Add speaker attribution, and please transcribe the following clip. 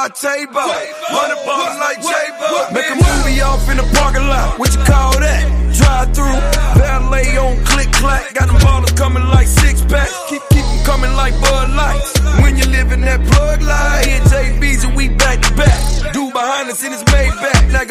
Speaker 1: by Tabo. 100 ballers like J-Bo. Make a movie off in the parking lot. What you call that? Drive through. Valet on click clack. Got them ballers coming like six pack. Keep them coming like Bud Lights. When you live in that plug life, hit JB's and we back to back. Dude behind us in his